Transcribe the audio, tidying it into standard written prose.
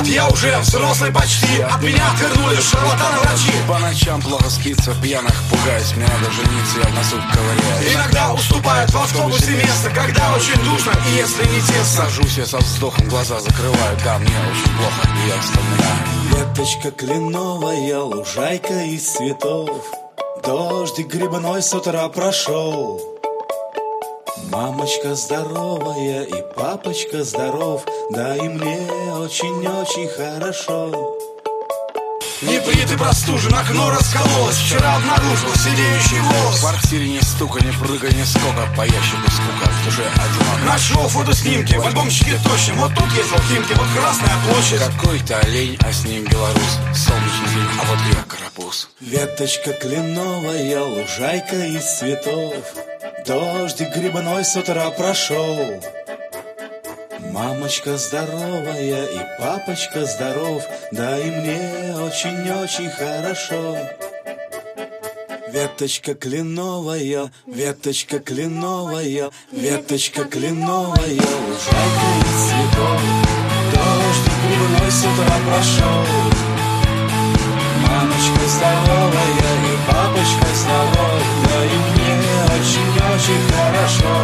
я уже взрослый почти. От меня отвернули шарлатаны врачи. По ночам плохо спится, пьяных пугаюсь. Мне надо жениться, я в носу ковыряюсь. Иногда уступает в автобусе место, когда очень душно и если не тесно. Сажусь я со вздохом, глаза закрываю. Да, мне очень плохо, и я вспоминаю. Веточка кленовая, лужайка из цветов. Дождик грибной с утра прошел. Мамочка здоровая и папочка здоров. Да и мне очень-очень хорошо. Не брит и простужен, окно раскололось. Вчера обнаружил сидеющий В волос. квартире ни стука, ни прыга, ни скока. По ящику скука, в душе одиноко. Нашел фотоснимки, в альбомчике точно. Вот тут ездил Химки, вот Красная площадь. Какой-то олень, а с ним белорус. Солнечный день, а вот я карапуз. Веточка кленовая, лужайка из цветов. Дождик грибной с утра прошел. Мамочка здоровая и папочка здоров. Да и мне очень-очень хорошо. Веточка кленовая, веточка кленовая, веточка кленовая, лужайка из цветов. Дождик грибной с утра прошел. Мамочка здоровая и папочка здоров. Да и мне очень-очень хорошо.